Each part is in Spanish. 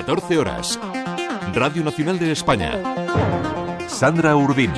14 horas. Radio Nacional de España. Sandra Urbín.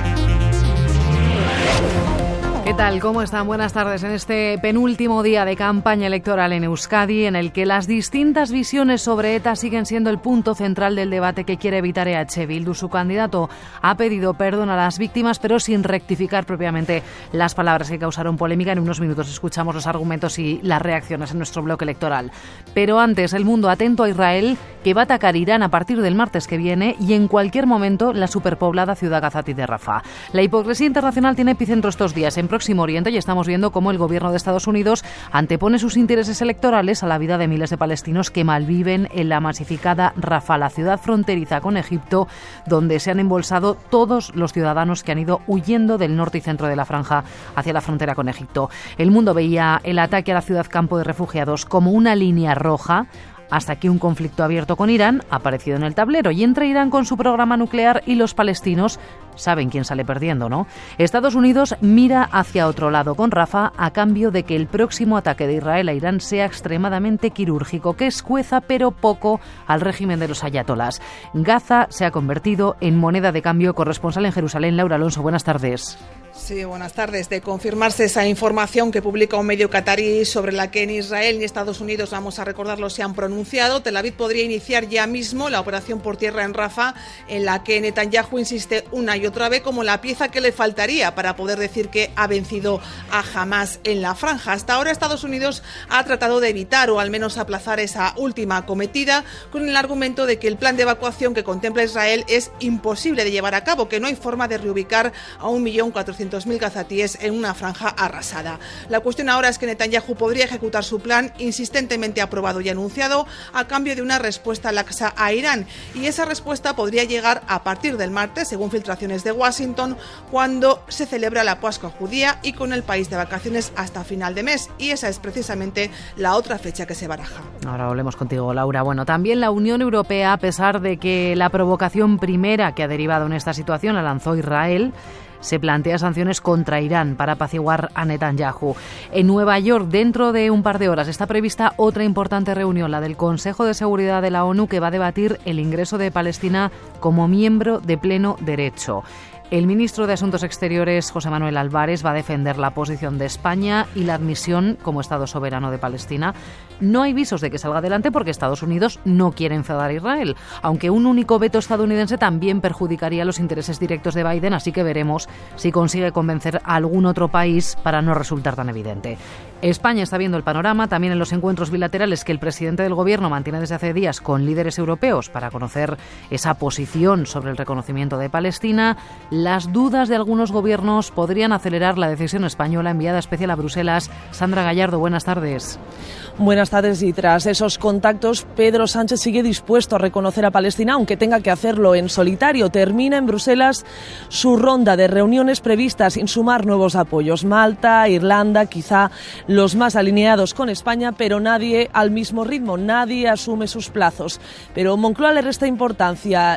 ¿Qué tal? ¿Cómo están? Buenas tardes en este penúltimo día de campaña electoral en Euskadi, en el que las distintas visiones sobre ETA siguen siendo el punto central del debate que quiere evitar EH Bildu. Su candidato ha pedido perdón a las víctimas, pero sin rectificar propiamente las palabras que causaron polémica. En unos minutos escuchamos los argumentos y las reacciones en nuestro bloque electoral. Pero antes, el mundo atento a Israel, que va a atacar Irán a partir del martes que viene y en cualquier momento la superpoblada ciudad gazatí de Rafah. La hipocresía internacional tiene epicentro estos días en Próximo Oriente y estamos viendo cómo el gobierno de Estados Unidos antepone sus intereses electorales a la vida de miles de palestinos que malviven en la masificada Rafah, la ciudad fronteriza con Egipto, donde se han embolsado todos los ciudadanos que han ido huyendo del norte y centro de la franja hacia la frontera con Egipto. El mundo veía el ataque a la ciudad campo de refugiados como una línea roja, hasta que un conflicto abierto con Irán ha aparecido en el tablero. Y entre Irán con su programa nuclear y los palestinos, saben quién sale perdiendo, ¿no? Estados Unidos mira hacia otro lado con Rafah a cambio de que el próximo ataque de Israel a Irán sea extremadamente quirúrgico, que escueza pero poco al régimen de los ayatolás. Gaza se ha convertido en moneda de cambio. Corresponsal en Jerusalén, Laura Alonso, buenas tardes. Sí, buenas tardes. De confirmarse esa información que publica un medio catarí sobre la que ni Israel ni Estados Unidos, vamos a recordarlo, se han pronunciado, Tel Aviv podría iniciar ya mismo la operación por tierra en Rafah, en la que Netanyahu insiste una y otra vez como la pieza que le faltaría para poder decir que ha vencido a Hamás en la franja. Hasta ahora Estados Unidos ha tratado de evitar o al menos aplazar esa última acometida con el argumento de que el plan de evacuación que contempla Israel es imposible de llevar a cabo, que no hay forma de reubicar a 1.400.000 gazatíes en una franja arrasada. La cuestión ahora es que Netanyahu podría ejecutar su plan insistentemente aprobado y anunciado a cambio de una respuesta laxa a Irán, y esa respuesta podría llegar a partir del martes, según filtraciones de Washington, cuando se celebra la Pascua judía y con el país de vacaciones hasta final de mes, y esa es precisamente la otra fecha que se baraja. Ahora hablemos contigo, Laura. Bueno, también la Unión Europea, a pesar de que la provocación primera que ha derivado en esta situación la lanzó Israel, se plantea sanciones contra Irán para apaciguar a Netanyahu. En Nueva York, dentro de un par de horas, está prevista otra importante reunión, la del Consejo de Seguridad de la ONU, que va a debatir el ingreso de Palestina como miembro de pleno derecho. El ministro de Asuntos Exteriores, José Manuel Álvarez, va a defender la posición de España y la admisión como Estado soberano de Palestina. No hay visos de que salga adelante porque Estados Unidos no quiere enfadar a Israel, aunque un único veto estadounidense también perjudicaría los intereses directos de Biden, así que veremos si consigue convencer a algún otro país para no resultar tan evidente. España está viendo el panorama también en los encuentros bilaterales que el presidente del Gobierno mantiene desde hace días con líderes europeos para conocer esa posición sobre el reconocimiento de Palestina. Las dudas de algunos gobiernos podrían acelerar la decisión española enviada especial a Bruselas. Sandra Gallardo, buenas tardes. Buenas tardes. Y tras esos contactos, Pedro Sánchez sigue dispuesto a reconocer a Palestina, aunque tenga que hacerlo en solitario. Termina en Bruselas su ronda de reuniones previstas sin sumar nuevos apoyos. Malta, Irlanda, quizá los más alineados con España, pero nadie al mismo ritmo, nadie asume sus plazos. Pero Moncloa le resta importancia,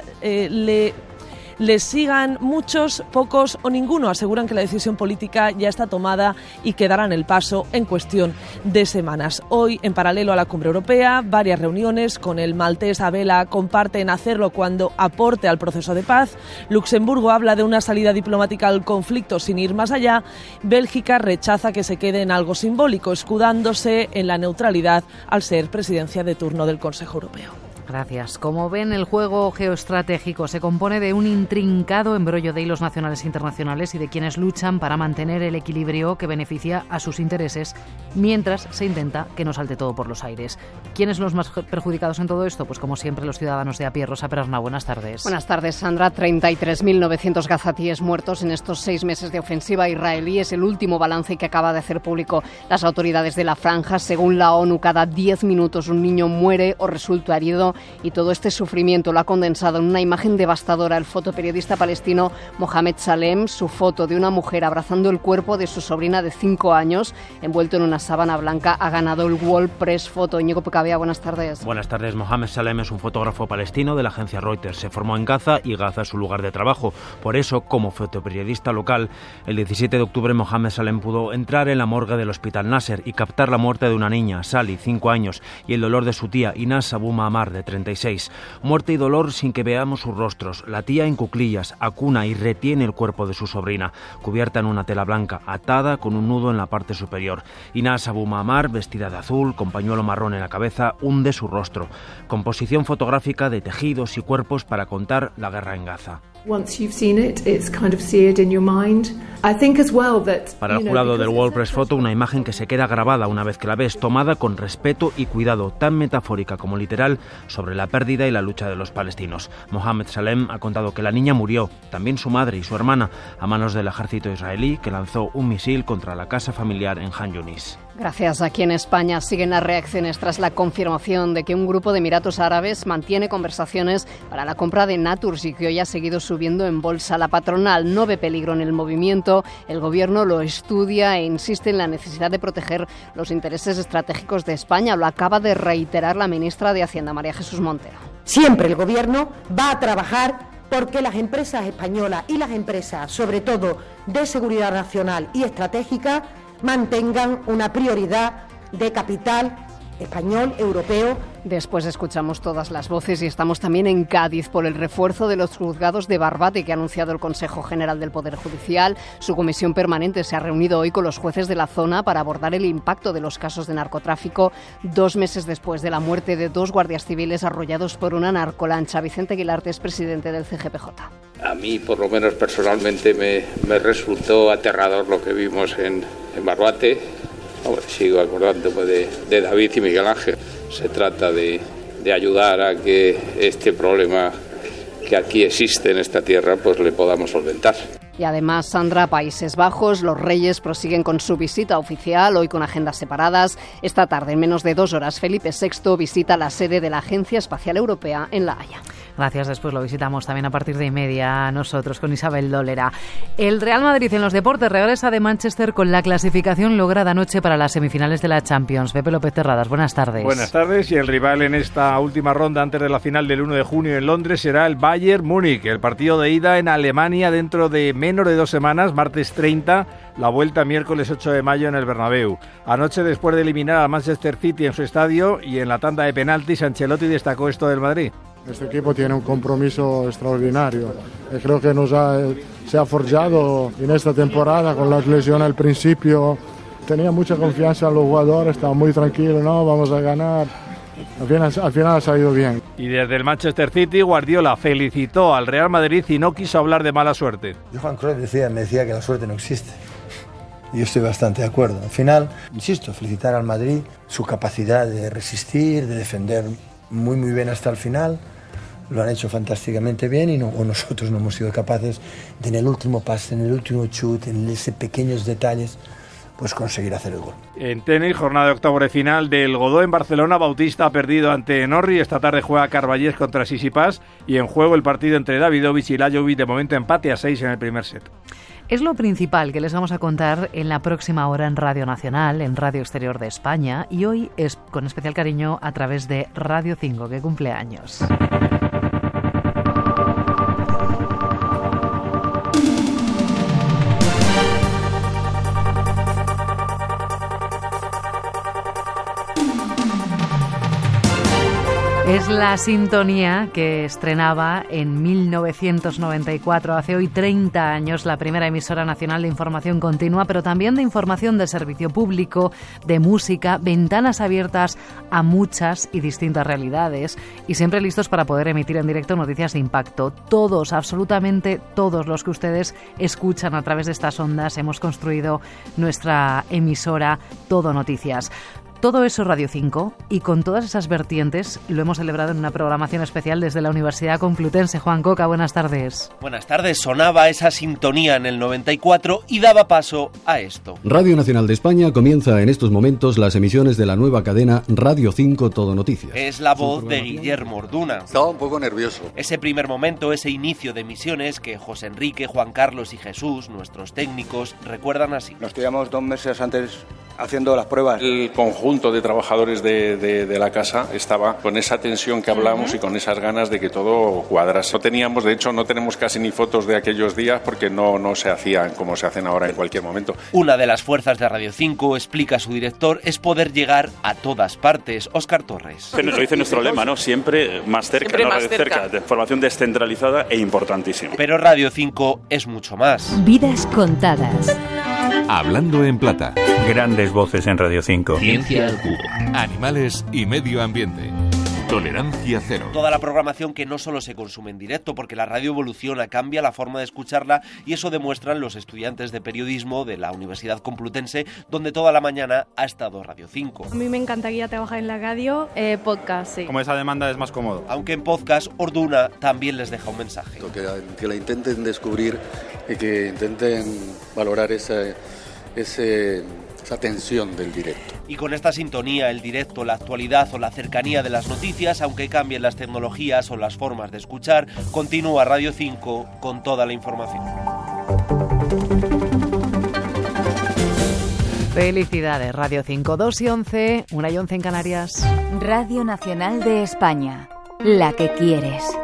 les sigan muchos, pocos o ninguno. Aseguran que la decisión política ya está tomada y que darán el paso en cuestión de semanas. Hoy, en paralelo a la Cumbre Europea, varias reuniones con el maltés Abela comparten hacerlo cuando aporte al proceso de paz. Luxemburgo habla de una salida diplomática al conflicto sin ir más allá. Bélgica rechaza que se quede en algo simbólico, escudándose en la neutralidad al ser presidencia de turno del Consejo Europeo. Gracias. Como ven, el juego geoestratégico se compone de un intrincado embrollo de hilos nacionales e internacionales y de quienes luchan para mantener el equilibrio que beneficia a sus intereses, mientras se intenta que no salte todo por los aires. ¿Quiénes son los más perjudicados en todo esto? Pues como siempre, los ciudadanos de a pie. Rosa Perarna, buenas tardes. Buenas tardes, Sandra. 33.900 gazatíes muertos en estos 6 meses de ofensiva israelí. Es el último balance que acaba de hacer público las autoridades de la franja. Según la ONU, cada 10 minutos un niño muere o resulta herido, y todo este sufrimiento lo ha condensado en una imagen devastadora el fotoperiodista palestino Mohamed Salem. Su foto de una mujer abrazando el cuerpo de su sobrina de 5 años, envuelto en una sábana blanca, ha ganado el World Press Photo. Íñigo Picabea, buenas tardes. Buenas tardes. Mohamed Salem es un fotógrafo palestino de la agencia Reuters. Se formó en Gaza y Gaza es su lugar de trabajo. Por eso, como fotoperiodista local, el 17 de octubre Mohamed Salem pudo entrar en la morgue del Hospital Nasser y captar la muerte de una niña, Sally, 5 años, y el dolor de su tía, Inaz Abu Ma'amar, de 36. Muerte y dolor sin que veamos sus rostros. La tía en cuclillas acuna y retiene el cuerpo de su sobrina, cubierta en una tela blanca, atada con un nudo en la parte superior. Inés Abu Ma'mar, vestida de azul, con pañuelo marrón en la cabeza, hunde su rostro. Composición fotográfica de tejidos y cuerpos para contar la guerra en Gaza. Para el jurado del World Press Photo, una imagen que se queda grabada una vez que la ves, tomada con respeto y cuidado, tan metafórica como literal, sobre la pérdida y la lucha de los palestinos. Mohamed Salem ha contado que la niña murió, también su madre y su hermana, a manos del ejército israelí, que lanzó un misil contra la casa familiar en Han Yunis. Gracias. Aquí en España siguen las reacciones tras la confirmación de que un grupo de Emiratos Árabes mantiene conversaciones para la compra de Naturgy, que hoy ha seguido subiendo en bolsa. La patronal no ve peligro en el movimiento, el gobierno lo estudia e insiste en la necesidad de proteger los intereses estratégicos de España. Lo acaba de reiterar la ministra de Hacienda, María Jesús Montero. Siempre el gobierno va a trabajar porque las empresas españolas y las empresas, sobre todo de seguridad nacional y estratégica, mantengan una prioridad de capital español, europeo. Después escuchamos todas las voces y estamos también en Cádiz por el refuerzo de los juzgados de Barbate que ha anunciado el Consejo General del Poder Judicial. Su comisión permanente se ha reunido hoy con los jueces de la zona para abordar el impacto de los casos de narcotráfico 2 meses después de la muerte de 2 guardias civiles arrollados por una narcolancha. Vicente Guilarte es presidente del CGPJ. A mí, por lo menos personalmente, me resultó aterrador lo que vimos en Barbate. Sigo acordándome de David y Miguel Ángel. Se trata de ayudar a que este problema que aquí existe en esta tierra, pues le podamos solventar. Y además, Sandra, Países Bajos, los Reyes prosiguen con su visita oficial, hoy con agendas separadas. Esta tarde, en menos de 2 horas, Felipe VI visita la sede de la Agencia Espacial Europea en La Haya. Gracias, después lo visitamos también a partir de 1:30 nosotros con Isabel Dólera. El Real Madrid en los deportes regresa de Manchester con la clasificación lograda anoche para las semifinales de la Champions. Pepe López Terradas, buenas tardes. Buenas tardes, y el rival en esta última ronda antes de la final del 1 de junio en Londres será el Bayern Múnich. El partido de ida en Alemania dentro de menos de 2 semanas, martes 30, la vuelta miércoles 8 de mayo en el Bernabéu. Anoche, después de eliminar al Manchester City en su estadio y en la tanda de penaltis, Ancelotti destacó esto del Madrid. Este equipo tiene un compromiso extraordinario y creo que se ha forjado en esta temporada con las lesiones al principio. Tenía mucha confianza en los jugadores, estaba muy tranquilo, no, vamos a ganar. Al final ha salido bien. Y desde el Manchester City, Guardiola felicitó al Real Madrid y no quiso hablar de mala suerte. Johan Cruyff me decía que la suerte no existe. Y yo estoy bastante de acuerdo. Al final, insisto, felicitar al Madrid, su capacidad de resistir, de defender muy bien hasta el final. Lo han hecho fantásticamente bien y nosotros no hemos sido capaces de, en el último pase, en el último chute, en esos pequeños detalles, pues conseguir hacer el gol. En tenis, jornada de octavos de final del Godó en Barcelona. Bautista ha perdido ante Norrie. Esta tarde juega Carballés contra Tsitsipas y en juego el partido entre Davidovich y Lajovic. De momento empate a 6 en el primer set. Es lo principal que les vamos a contar en la próxima hora en Radio Nacional, en Radio Exterior de España, y hoy es con especial cariño a través de Radio 5, que cumple años. Es la sintonía que estrenaba en 1994, hace hoy 30 años, la primera emisora nacional de información continua, pero también de información de servicio público, de música, ventanas abiertas a muchas y distintas realidades y siempre listos para poder emitir en directo noticias de impacto. Todos, absolutamente todos los que ustedes escuchan a través de estas ondas, hemos construido nuestra emisora Todo Noticias. Todo eso Radio 5, y con todas esas vertientes lo hemos celebrado en una programación especial desde la Universidad Complutense. Juan Coca, buenas tardes. Buenas tardes. Sonaba esa sintonía en el 94 y daba paso a esto. Radio Nacional de España comienza en estos momentos las emisiones de la nueva cadena Radio 5 Todo Noticias. Es la voz de Guillermo Orduna. Estaba un poco nervioso. Ese primer momento, ese inicio de emisiones que José Enrique, Juan Carlos y Jesús, nuestros técnicos, recuerdan así. Nos quedamos 2 meses antes haciendo las pruebas. El conjunto conjunto de trabajadores de la casa estaba con esa tensión que hablamos y con esas ganas de que todo cuadrase. De hecho, no tenemos casi ni fotos de aquellos días porque no se hacían como se hacen ahora en cualquier momento. Una de las fuerzas de Radio 5, explica su director, es poder llegar a todas partes. Óscar Torres. Lo dice nuestro lema, ¿no? Siempre más cerca, siempre no más cerca. De información descentralizada e importantísima. Pero Radio 5 es mucho más. Vidas contadas. Hablando en plata. Grandes voces en Radio 5. Ciencia al cubo. Animales y medio ambiente. Tolerancia cero. Toda la programación que no solo se consume en directo, porque la radio evoluciona, cambia la forma de escucharla, y eso demuestran los estudiantes de periodismo de la Universidad Complutense, donde toda la mañana ha estado Radio 5. A mí me encantaría trabajar en la radio, podcast, sí. Como esa demanda es más cómodo. Aunque en podcast, Orduna también les deja un mensaje. Que la intenten descubrir y que intenten valorar esa tensión del directo. Y con esta sintonía, el directo, la actualidad o la cercanía de las noticias, aunque cambien las tecnologías o las formas de escuchar, continúa Radio 5 con toda la información. Felicidades, Radio 5. 2:11, 1:11 en Canarias. Radio Nacional de España, la que quieres.